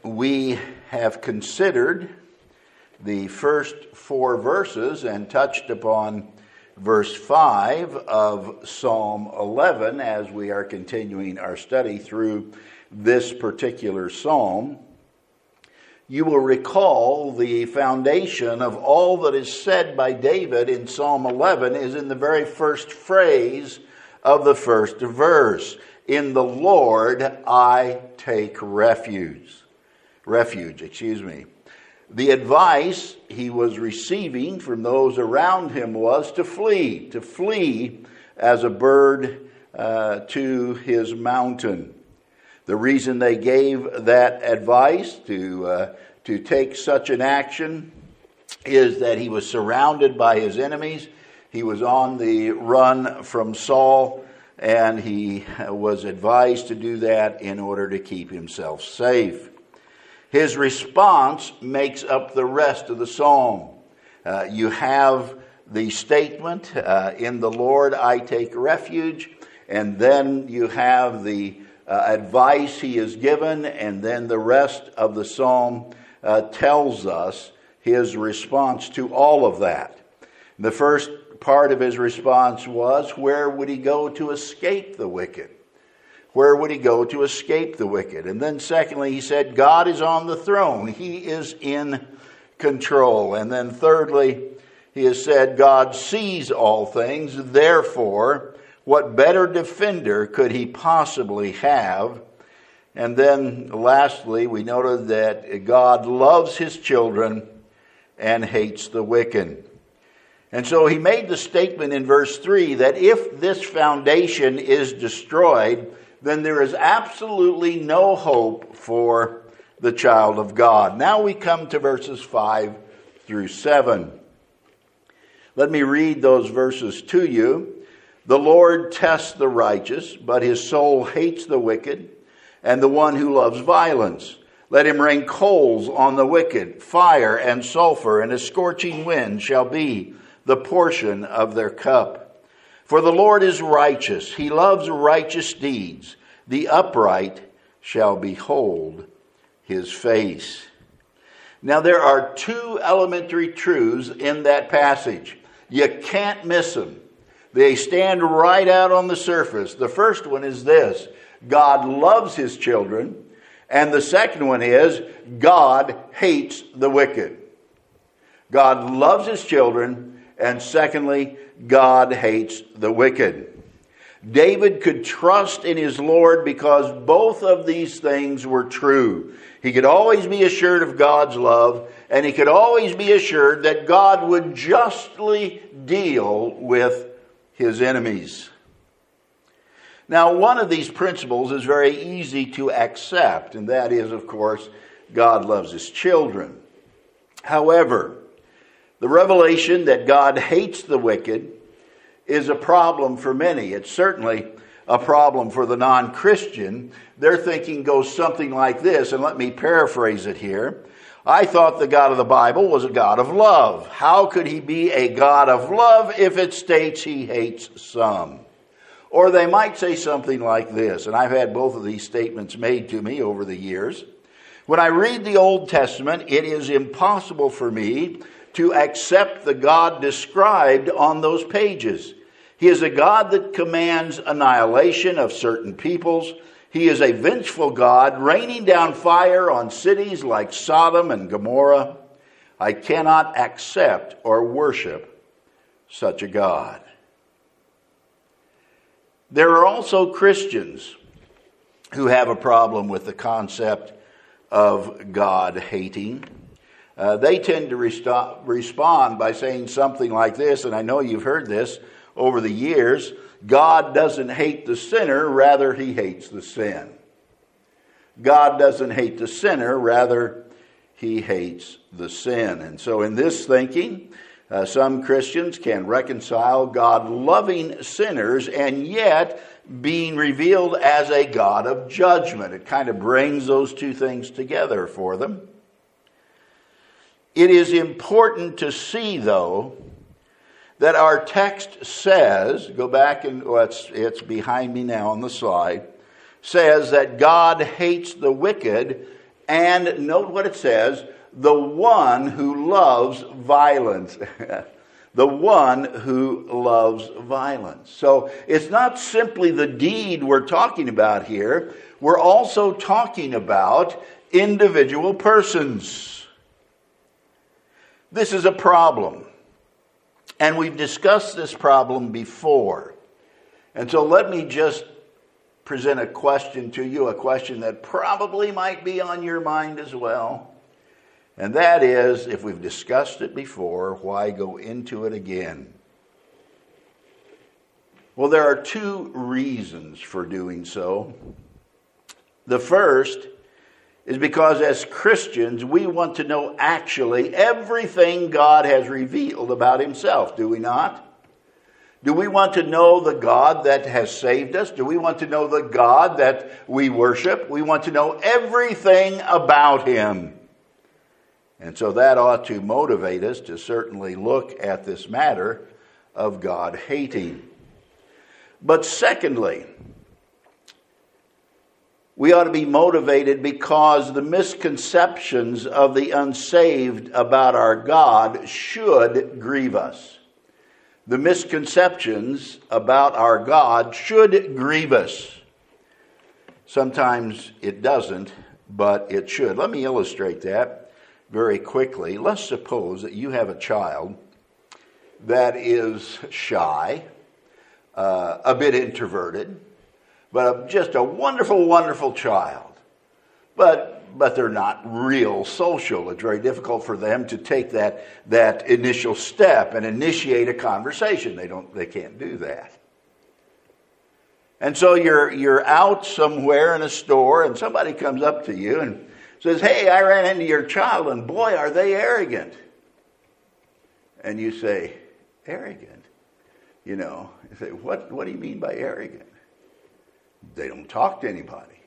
We have considered the first 4 verses and touched upon verse 5 of Psalm 11 as we are continuing our study through this particular psalm. You will recall the foundation of all that is said by David in Psalm 11 is in the very first phrase of the first verse. In the Lord I take refuge. The advice he was receiving from those around him was to flee as a bird to his mountain. The reason they gave that advice to take such an action is that he was surrounded by his enemies. He was on the run from Saul, and he was advised to do that in order to keep himself safe. His response makes up the rest of the psalm. You have the statement, in the Lord I take refuge, and then you have the advice he is given, and then the rest of the psalm tells us his response to all of that. The first part of his response was, where would he go to escape the wicked? Where would he go to escape the wicked? And then secondly, he said, God is on the throne. He is in control. And then thirdly, he has said, God sees all things. Therefore, what better defender could he possibly have? And then lastly, we noted that God loves his children and hates the wicked. And so he made the statement in verse 3 that if this foundation is destroyed, then there is absolutely no hope for the child of God. Now we come to verses 5 through 7. Let me read those verses to you. The Lord tests the righteous, but his soul hates the wicked and the one who loves violence. Let him rain coals on the wicked, fire and sulfur, and a scorching wind shall be the portion of their cup. For the Lord is righteous. He loves righteous deeds. The upright shall behold his face. Now there are 2 elementary truths in that passage. You can't miss them. They stand right out on the surface. The first one is this: God loves his children. And the second one is God hates the wicked. God loves his children. And secondly, God hates the wicked. David could trust in his Lord because both of these things were true. He could always be assured of God's love, and he could always be assured that God would justly deal with his enemies. Now, one of these principles is very easy to accept, and that is, of course, God loves his children. However, the revelation that God hates the wicked is a problem for many. It's certainly a problem for the non-Christian. Their thinking goes something like this, and let me paraphrase it here. I thought the God of the Bible was a God of love. How could he be a God of love if it states he hates some? Or they might say something like this, and I've had both of these statements made to me over the years. When I read the Old Testament, it is impossible for me to accept the God described on those pages. He is a God that commands annihilation of certain peoples. He is a vengeful God, raining down fire on cities like Sodom and Gomorrah. I cannot accept or worship such a God. There are also Christians who have a problem with the concept of God hating. They tend to respond by saying something like this, and I know you've heard this over the years: God doesn't hate the sinner, rather he hates the sin. God doesn't hate the sinner, rather he hates the sin. And so in this thinking, some Christians can reconcile God loving sinners and yet being revealed as a God of judgment. It kind of brings those two things together for them. It is important to see, though, that our text says, go back and it's behind me now on the slide, says that God hates the wicked and note what it says, the one who loves violence. The one who loves violence. So it's not simply the deed we're talking about here. We're also talking about individual persons. This is a problem. And we've discussed this problem before. And so let me just present a question to you, a question that probably might be on your mind as well. And that is, if we've discussed it before, why go into it again? Well, there are two reasons for doing so. The first is because as Christians, we want to know actually everything God has revealed about himself, do we not? Do we want to know the God that has saved us? Do we want to know the God that we worship? We want to know everything about him. And so that ought to motivate us to certainly look at this matter of God hating. But secondly, we ought to be motivated because the misconceptions of the unsaved about our God should grieve us. The misconceptions about our God should grieve us. Sometimes it doesn't, but it should. Let me illustrate that very quickly. Let's suppose that you have a child that is shy, a bit introverted, but just a wonderful, wonderful child. But they're not real social. It's very difficult for them to take that initial step and initiate a conversation. They can't do that. And so you're out somewhere in a store and somebody comes up to you and says, "Hey, I ran into your child and boy, are they arrogant." And you say, "Arrogant?" You say, what do you mean by arrogant? They don't talk to anybody.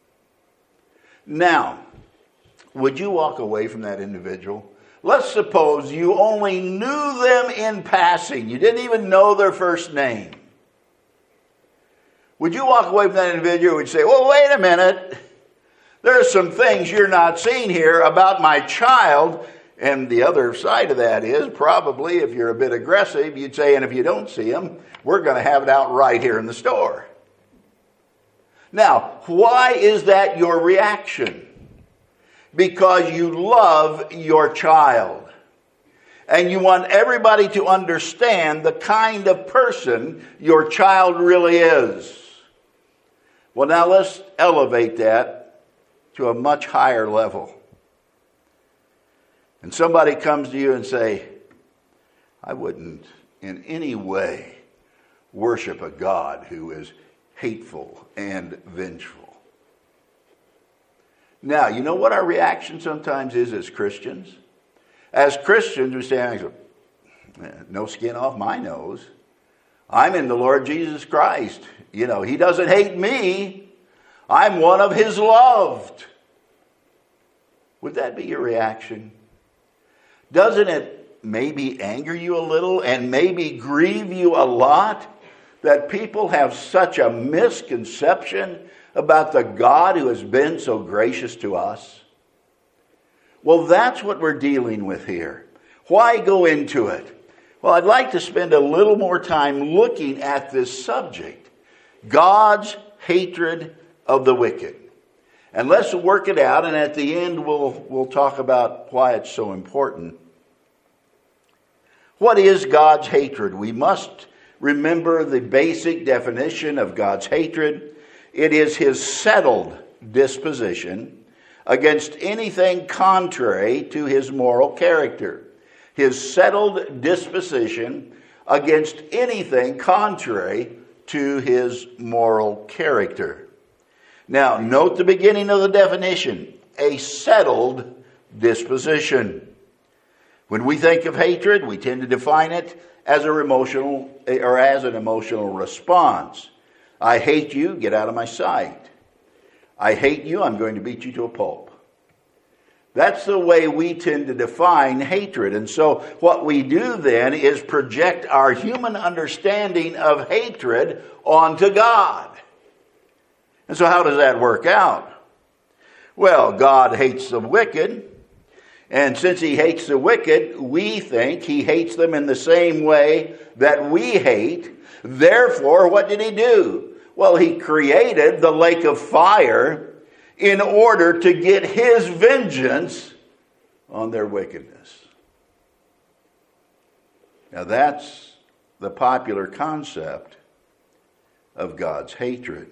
Now, would you walk away from that individual? Let's suppose you only knew them in passing. You didn't even know their first name. Would you walk away from that individual and say, "Well, wait a minute. There are some things you're not seeing here about my child." And the other side of that is probably, if you're a bit aggressive, you'd say, "And if you don't see him, we're going to have it out right here in the store." Now, why is that your reaction? Because you love your child. And you want everybody to understand the kind of person your child really is. Well, now let's elevate that to a much higher level. And somebody comes to you and say, "I wouldn't in any way worship a God who is hateful and vengeful." Now, you know what our reaction sometimes is as Christians? As Christians, we say, "No skin off my nose. I'm in the Lord Jesus Christ. He doesn't hate me. I'm one of his loved." Would that be your reaction? Doesn't it maybe anger you a little and maybe grieve you a lot that people have such a misconception about the God who has been so gracious to us? Well, that's what we're dealing with here. Why go into it? Well, I'd like to spend a little more time looking at this subject, God's hatred of the wicked. And let's work it out, and at the end we'll talk about why it's so important. What is God's hatred? We must remember the basic definition of God's hatred. It is his settled disposition against anything contrary to his moral character. His settled disposition against anything contrary to his moral character. Now, note the beginning of the definition, a settled disposition. When we think of hatred, we tend to define it as an emotional response. I hate you, get out of my sight. I hate you, I'm going to beat you to a pulp. That's the way we tend to define hatred. And so what we do then is project our human understanding of hatred onto God. And so how does that work out? Well, God hates the wicked. And since he hates the wicked, we think he hates them in the same way that we hate. Therefore, what did he do? Well, he created the lake of fire in order to get his vengeance on their wickedness. Now that's the popular concept of God's hatred.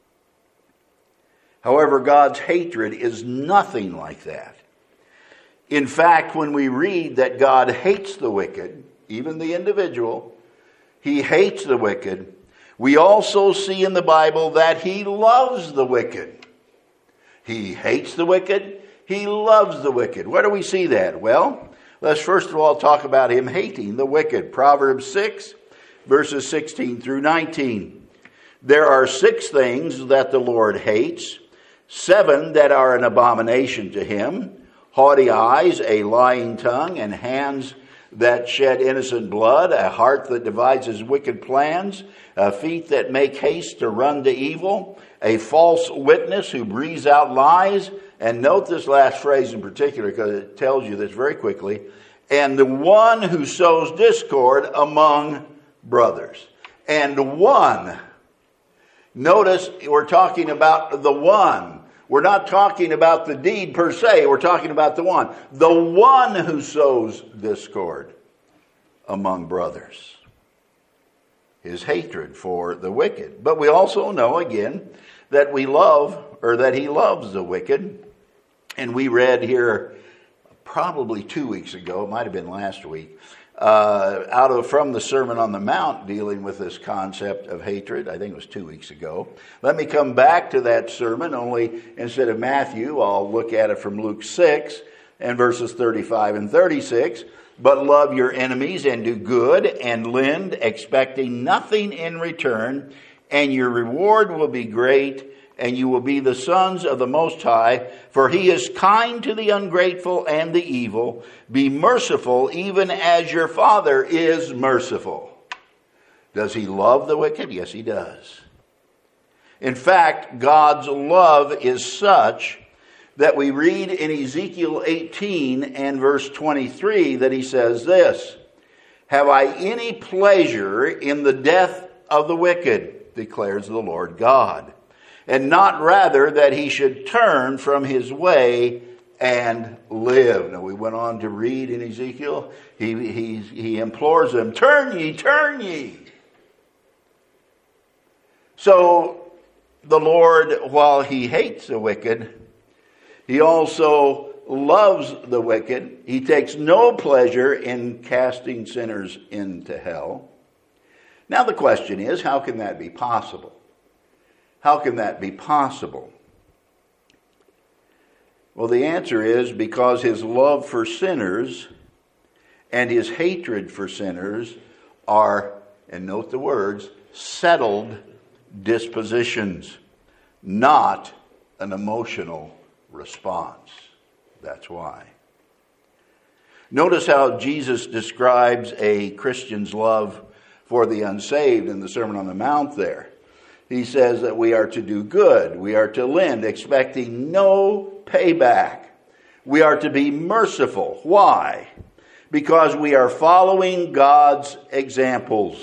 However, God's hatred is nothing like that. In fact, when we read that God hates the wicked, even the individual, he hates the wicked, we also see in the Bible that he loves the wicked. He hates the wicked, he loves the wicked. Where do we see that? Well, let's first of all talk about him hating the wicked. Proverbs 6, verses 16 through 19. There are 6 things that the Lord hates, 7 that are an abomination to him: haughty eyes, a lying tongue, and hands that shed innocent blood, a heart that devises wicked plans, feet that make haste to run to evil, a false witness who breathes out lies. And note this last phrase in particular, because it tells you this very quickly: and the one who sows discord among brothers. And one. Notice we're talking about the one. We're not talking about the deed per se. We're talking about the one. The one who sows discord among brothers. His hatred for the wicked. But we also know, again, that he loves the wicked. And we read here probably 2 weeks ago, it might have been last week, from the Sermon on the Mount, dealing with this concept of hatred. I think it was 2 weeks ago. Let me come back to that sermon, only instead of Matthew, I'll look at it from Luke 6 and verses 35 and 36. But love your enemies and do good and lend, expecting nothing in return, and your reward will be great, and you will be the sons of the Most High, for he is kind to the ungrateful and the evil. Be merciful, even as your Father is merciful. Does he love the wicked? Yes, he does. In fact, God's love is such that we read in Ezekiel 18 and verse 23 that he says this: have I any pleasure in the death of the wicked, declares the Lord God, and not rather that he should turn from his way and live. Now we went on to read in Ezekiel, he implores them, turn ye, turn ye. So the Lord, while he hates the wicked, he also loves the wicked. He takes no pleasure in casting sinners into hell. Now the question is, how can that be possible? How can that be possible? Well, the answer is because his love for sinners and his hatred for sinners are, and note the words, settled dispositions, not an emotional response. That's why. Notice how Jesus describes a Christian's love for the unsaved in the Sermon on the Mount there. He says that we are to do good. We are to lend, expecting no payback. We are to be merciful. Why? Because we are following God's examples.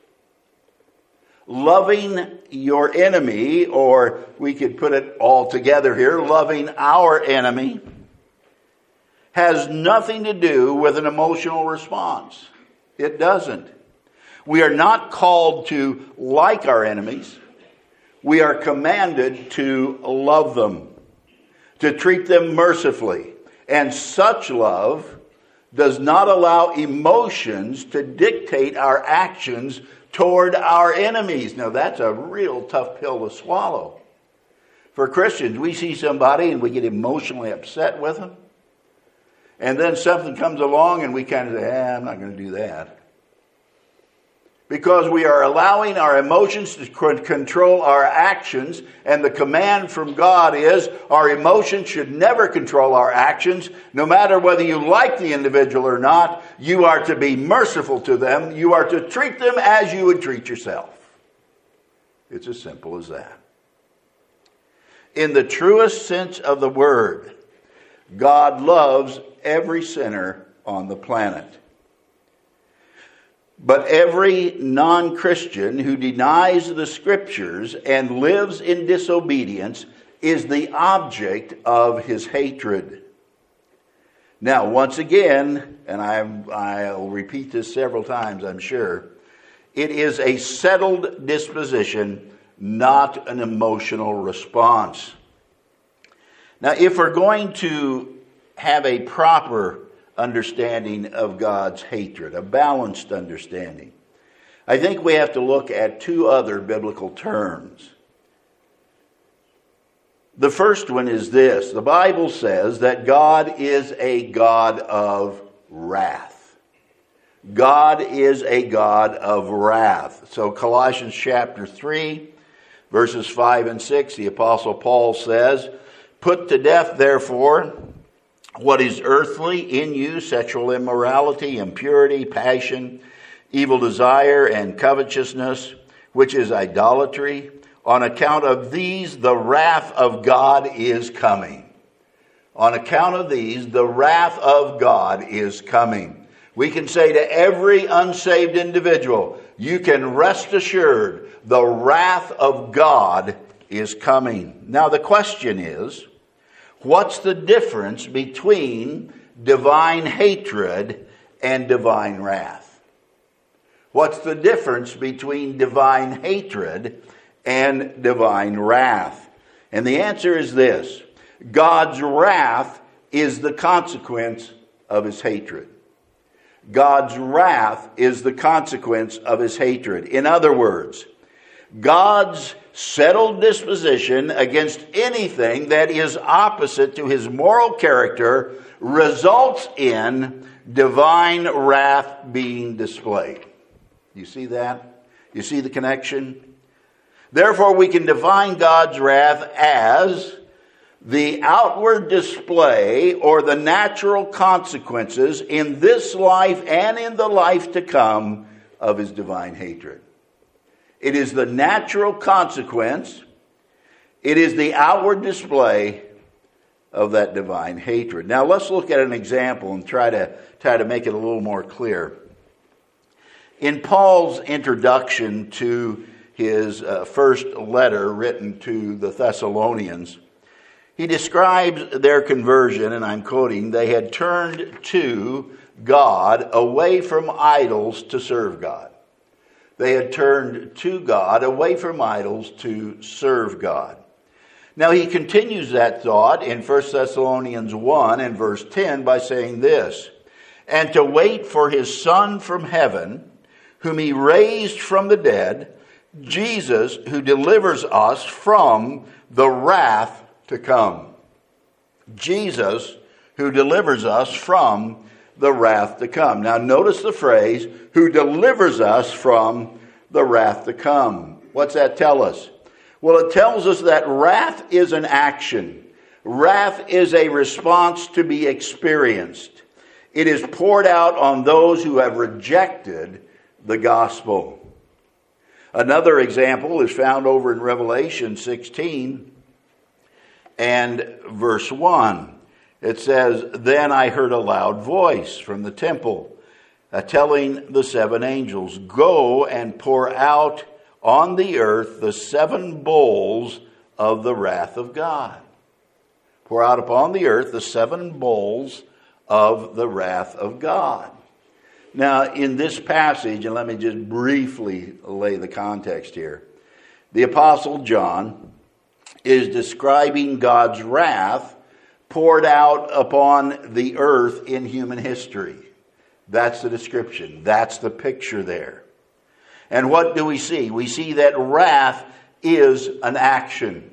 Loving your enemy, or we could put it all together here, loving our enemy, has nothing to do with an emotional response. It doesn't. We are not called to like our enemies. We are commanded to love them, to treat them mercifully. And such love does not allow emotions to dictate our actions toward our enemies. Now that's a real tough pill to swallow. For Christians, we see somebody and we get emotionally upset with them. And then something comes along and we kind of say, I'm not going to do that. Because we are allowing our emotions to control our actions, and the command from God is our emotions should never control our actions. No matter whether you like the individual or not, you are to be merciful to them. You are to treat them as you would treat yourself. It's as simple as that. In the truest sense of the word, God loves every sinner on the planet. But every non-Christian who denies the Scriptures and lives in disobedience is the object of his hatred. Now, once again, and I'll repeat this several times, I'm sure, it is a settled disposition, not an emotional response. Now, if we're going to have a proper understanding of God's hatred, a balanced understanding, I think we have to look at two other biblical terms. The first one is this. The Bible says that God is a God of wrath. God is a God of wrath. So Colossians chapter 3, verses 5 and 6, the Apostle Paul says, "Put to death, therefore, what is earthly in you, sexual immorality, impurity, passion, evil desire, and covetousness, which is idolatry. On account of these, the wrath of God is coming." On account of these, the wrath of God is coming. We can say to every unsaved individual, you can rest assured the wrath of God is coming. Now the question is, what's the difference between divine hatred and divine wrath? What's the difference between divine hatred and divine wrath? And the answer is this: God's wrath is the consequence of his hatred. God's wrath is the consequence of his hatred. In other words, God's settled disposition against anything that is opposite to his moral character results in divine wrath being displayed. You see that? You see the connection? Therefore, we can define God's wrath as the outward display or the natural consequences in this life and in the life to come of his divine hatred. It is the natural consequence. It is the outward display of that divine hatred. Now let's look at an example and try to make it a little more clear. In Paul's introduction to his first letter written to the Thessalonians, he describes their conversion, and I'm quoting, "They had turned to God away from idols to serve God." They had turned to God away from idols to serve God. Now he continues that thought in 1 Thessalonians 1 and verse 10 by saying this, "And to wait for his Son from heaven, whom he raised from the dead, Jesus, who delivers us from the wrath to come." Jesus, who delivers us from the wrath to come. Now notice the phrase, who delivers us from the wrath to come. What's that tell us? Well, it tells us that wrath is an action. Wrath is a response to be experienced. It is poured out on those who have rejected the gospel. Another example is found over in Revelation 16 and verse 1. It says, "Then I heard a loud voice from the temple telling the seven angels, 'Go and pour out on the earth the seven bowls of the wrath of God.'" Pour out upon the earth the seven bowls of the wrath of God. Now, in this passage, and let me just briefly lay the context here, the Apostle John is describing God's wrath poured out upon the earth in human history. That's the description. That's the picture there. And what do we see? We see that wrath is an action.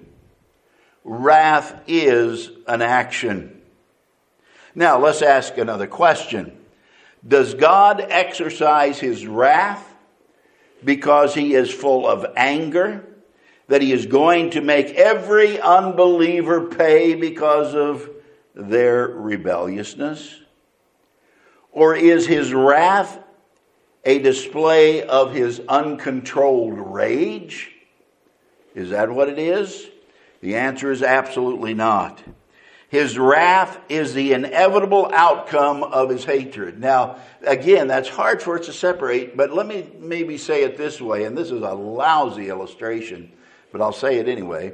Wrath is an action. Now, let's ask another question. Does God exercise his wrath because he is full of anger, that he is going to make every unbeliever pay because of their rebelliousness? Or is his wrath a display of his uncontrolled rage? Is that what it is? The answer is absolutely not. His wrath is the inevitable outcome of his hatred. Now, again, that's hard for us to separate, but let me maybe say it this way, and this is a lousy illustration, but I'll say it anyway.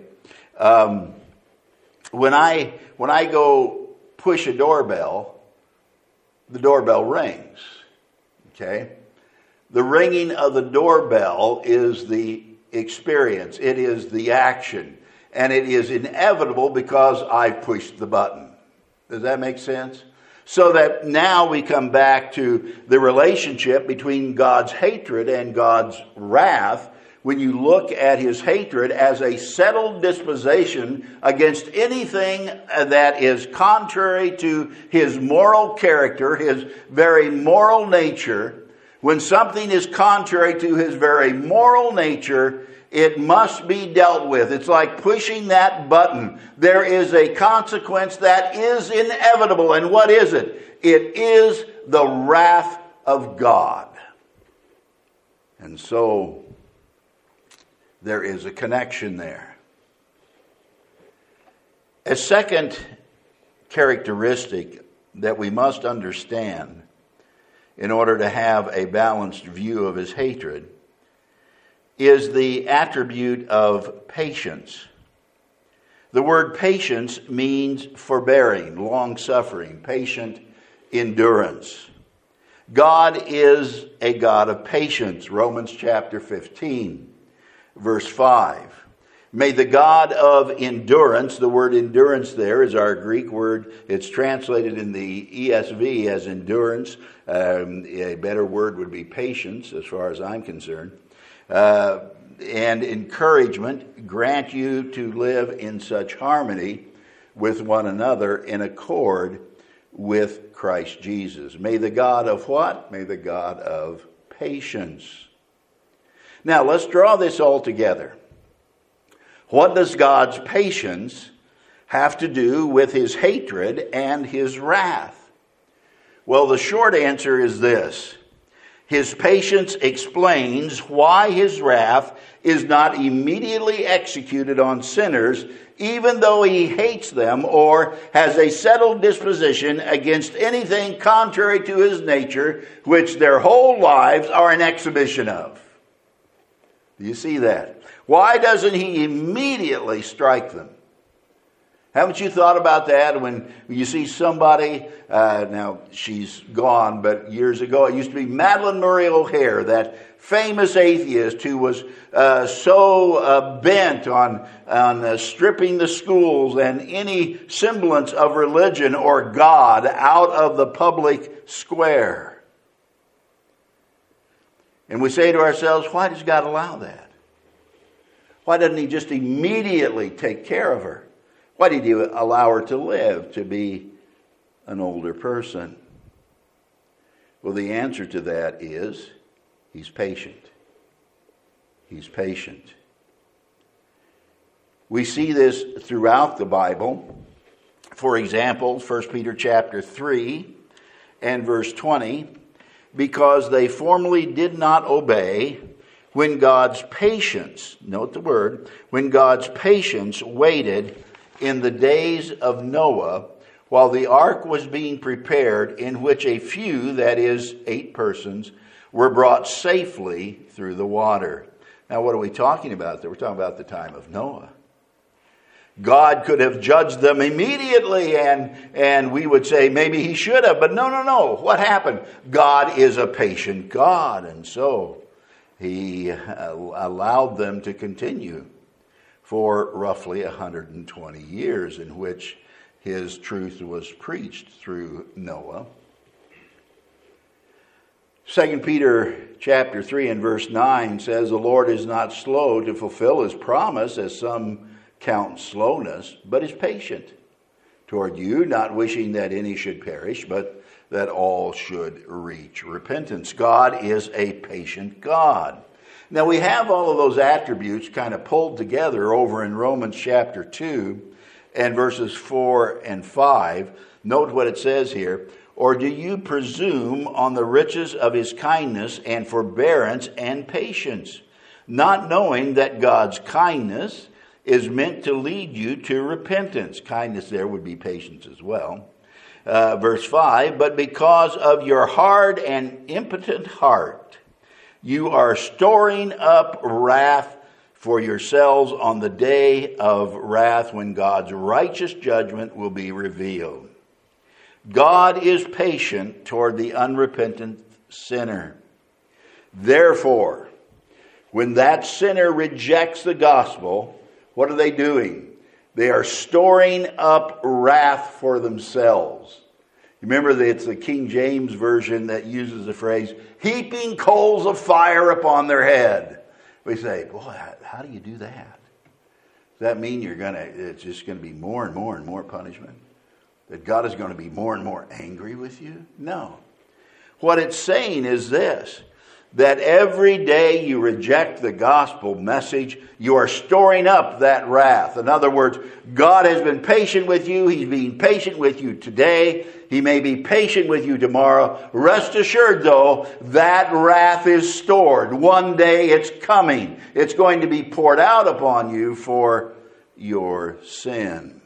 When I go push a doorbell, the doorbell rings. Okay? The ringing of the doorbell is the experience. It is the action. And it is inevitable because I pushed the button. Does that make sense? So that now we come back to the relationship between God's hatred and God's wrath. When you look at his hatred as a settled disposition against anything that is contrary to his moral character, his very moral nature, when something is contrary to his very moral nature, it must be dealt with. It's like pushing that button. There is a consequence that is inevitable. And what is it? It is the wrath of God. And so there is a connection there. A second characteristic that we must understand in order to have a balanced view of his hatred is the attribute of patience. The word patience means forbearing, long-suffering, patient endurance. God is a God of patience. Romans chapter 15, verse 5. May the God of endurance, the word endurance there is our Greek word. It's translated in the ESV as endurance. A better word would be patience, as far as I'm concerned. And encouragement grant you to live in such harmony with one another in accord with Christ Jesus. May the God of what? May the God of patience. Now let's draw this all together. What does God's patience have to do with his hatred and his wrath? Well, the short answer is this. His patience explains why his wrath is not immediately executed on sinners, even though he hates them or has a settled disposition against anything contrary to his nature, which their whole lives are an exhibition of. Do you see that? Why doesn't he immediately strike them? Haven't you thought about that when you see somebody, now she's gone, but years ago it used to be Madalyn Murray O'Hair, that famous atheist who was so bent on stripping the schools and any semblance of religion or God out of the public square. And we say to ourselves, why does God allow that? Why doesn't he just immediately take care of her? Why did he allow her to live, to be an older person? Well, the answer to that is he's patient. He's patient. We see this throughout the Bible. For example, 1 Peter chapter 3 and verse 20, because they formerly did not obey when God's patience, note the word, when God's patience waited in the days of Noah, while the ark was being prepared, in which a few, that is, 8 persons, were brought safely through the water. Now, what are we talking about there? We're talking about the time of Noah. God could have judged them immediately, and we would say maybe he should have, but no. What happened? God is a patient God, and so he allowed them to continue for roughly 120 years, in which his truth was preached through Noah. 2 Peter chapter 3 and verse 9 says, the Lord is not slow to fulfill his promise, as some count slowness, but is patient toward you, not wishing that any should perish, but that all should reach repentance. God is a patient God. Now we have all of those attributes kind of pulled together over in Romans chapter 2 and verses 4 and 5. Note what it says here. Or do you presume on the riches of his kindness and forbearance and patience, not knowing that God's kindness is meant to lead you to repentance. Kindness there would be patience as well. Verse 5, but because of your hard and impotent heart, you are storing up wrath for yourselves on the day of wrath when God's righteous judgment will be revealed. God is patient toward the unrepentant sinner. Therefore, when that sinner rejects the gospel, what are they doing? They are storing up wrath for themselves. Remember that it's the King James Version that uses the phrase, heaping coals of fire upon their head. We say, boy, how do you do that? Does that mean it's just going to be more and more and more punishment? That God is going to be more and more angry with you? No. What it's saying is this, that every day you reject the gospel message, you are storing up that wrath. In other words, God has been patient with you. He's being patient with you today. He may be patient with you tomorrow. Rest assured, though, that wrath is stored. One day it's coming. It's going to be poured out upon you for your sin.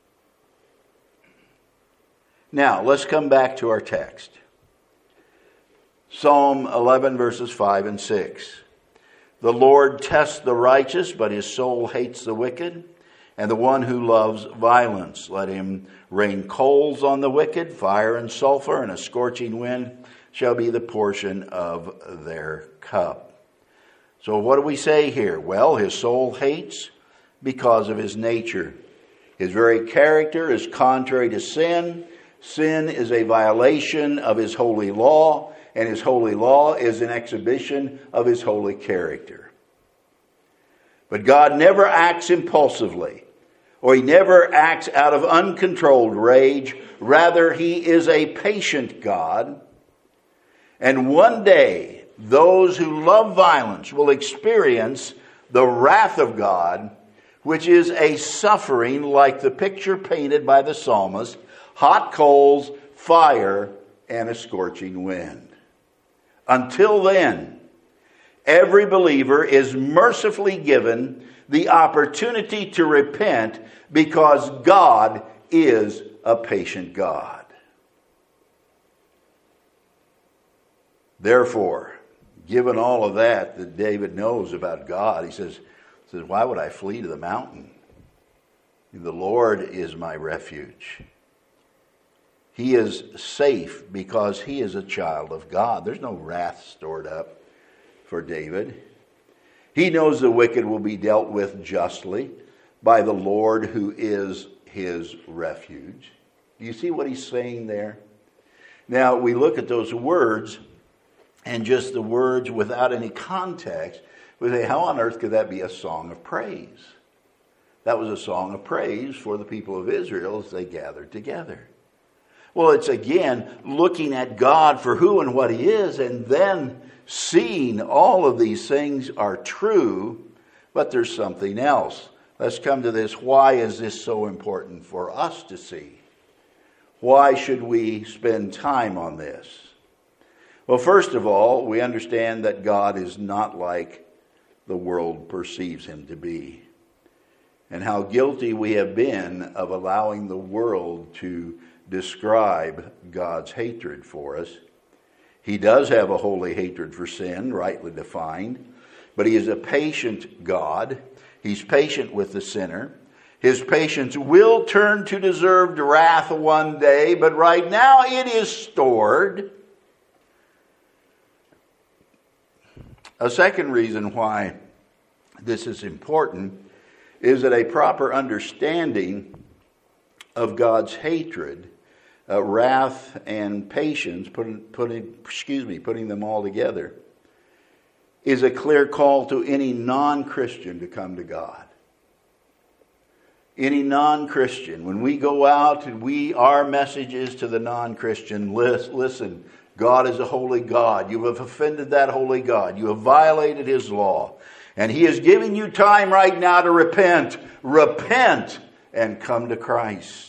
Now, let's come back to our text. Psalm 11, verses 5 and 6. The Lord tests the righteous, but his soul hates the wicked, and the one who loves violence. Let him rain coals on the wicked, fire and sulfur, and a scorching wind shall be the portion of their cup. So what do we say here? Well, his soul hates because of his nature. His very character is contrary to sin. Sin is a violation of his holy law, and his holy law is an exhibition of his holy character. But God never acts impulsively, or he never acts out of uncontrolled rage. Rather, he is a patient God. And one day, those who love violence will experience the wrath of God, which is a suffering like the picture painted by the psalmist, hot coals, fire, and a scorching wind. Until then, every believer is mercifully given the opportunity to repent because God is a patient God. Therefore, given all of that David knows about God, he says, why would I flee to the mountain? The Lord is my refuge. He is safe because he is a child of God. There's no wrath stored up for David. He knows the wicked will be dealt with justly by the Lord who is his refuge. Do you see what he's saying there? Now, we look at those words, and just the words without any context, we say, how on earth could that be a song of praise? That was a song of praise for the people of Israel as they gathered together. Well, it's again looking at God for who and what he is, and then seeing all of these things are true, but there's something else. Let's come to this. Why is this so important for us to see? Why should we spend time on this? Well, first of all, we understand that God is not like the world perceives him to be, and how guilty we have been of allowing the world to describe God's hatred for us. He does have a holy hatred for sin, rightly defined, but he is a patient God. He's patient with the sinner. His patience will turn to deserved wrath one day, but right now it is stored. A second reason why this is important is that a proper understanding of God's hatred, wrath and patience, putting them all together, is a clear call to any non-Christian to come to God. Any non-Christian, when we go out and our message is to the non-Christian, listen, God is a holy God. You have offended that holy God. You have violated his law. And he is giving you time right now to repent. Repent and come to Christ.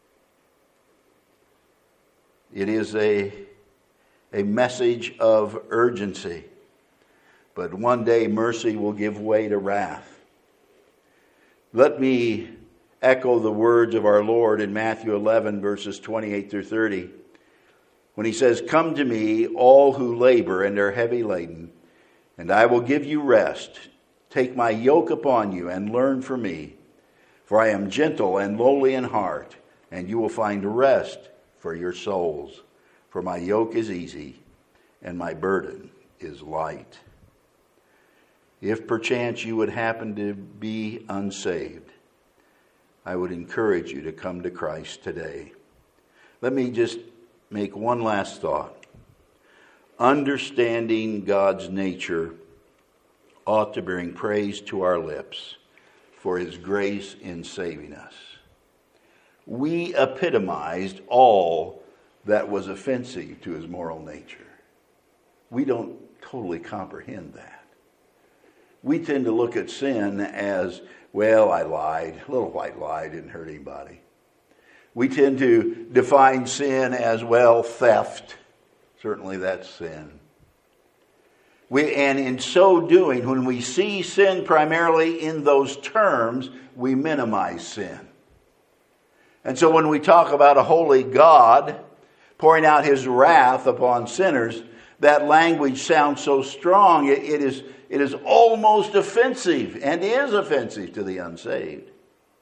It is a message of urgency. But one day mercy will give way to wrath. Let me echo the words of our Lord in Matthew 11, verses 28 through 30, when he says, "Come to me, all who labor and are heavy laden, and I will give you rest. Take my yoke upon you and learn from me, for I am gentle and lowly in heart, and you will find rest for your souls. For my yoke is easy and my burden is light." If perchance you would happen to be unsaved, I would encourage you to come to Christ today. Let me just make one last thought. Understanding God's nature ought to bring praise to our lips for his grace in saving us. We epitomized all that was offensive to his moral nature. We don't totally comprehend that. We tend to look at sin as, well, I lied. A little white lie didn't hurt anybody. We tend to define sin as, well, theft. Certainly that's sin. And in so doing, when we see sin primarily in those terms, we minimize sin. And so when we talk about a holy God pouring out his wrath upon sinners, that language sounds so strong, it is almost offensive, and is offensive to the unsaved.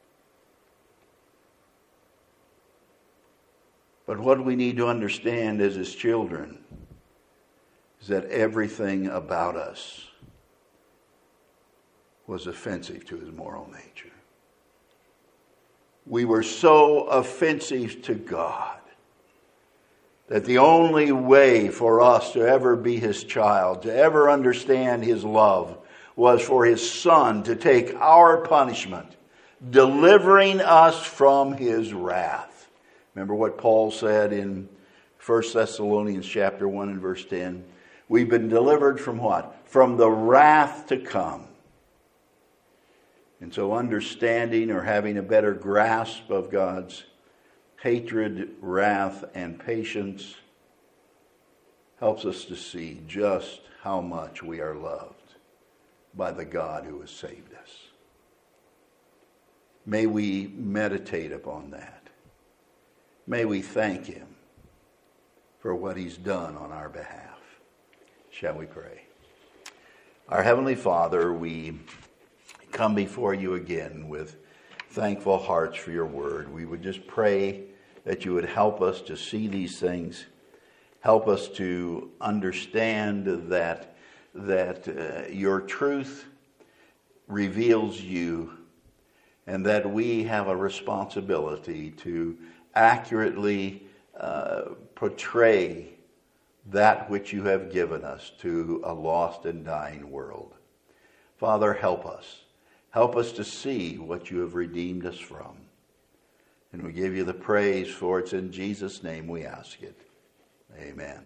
But what we need to understand as his children is that everything about us was offensive to his moral nature. We were so offensive to God that the only way for us to ever be his child, to ever understand his love, was for his Son to take our punishment, delivering us from his wrath. Remember what Paul said in 1 Thessalonians chapter 1 and verse 10? We've been delivered from what? From the wrath to come. And so understanding or having a better grasp of God's hatred, wrath, and patience helps us to see just how much we are loved by the God who has saved us. May we meditate upon that. May we thank him for what he's done on our behalf. Shall we pray? Our Heavenly Father, we come before you again with thankful hearts for your word. We would just pray that you would help us to see these things. Help us to understand that your truth reveals you, and that we have a responsibility to accurately portray that which you have given us to a lost and dying world. Father, help us. Help us to see what you have redeemed us from. And we give you the praise for it. It's in Jesus' name we ask it. Amen.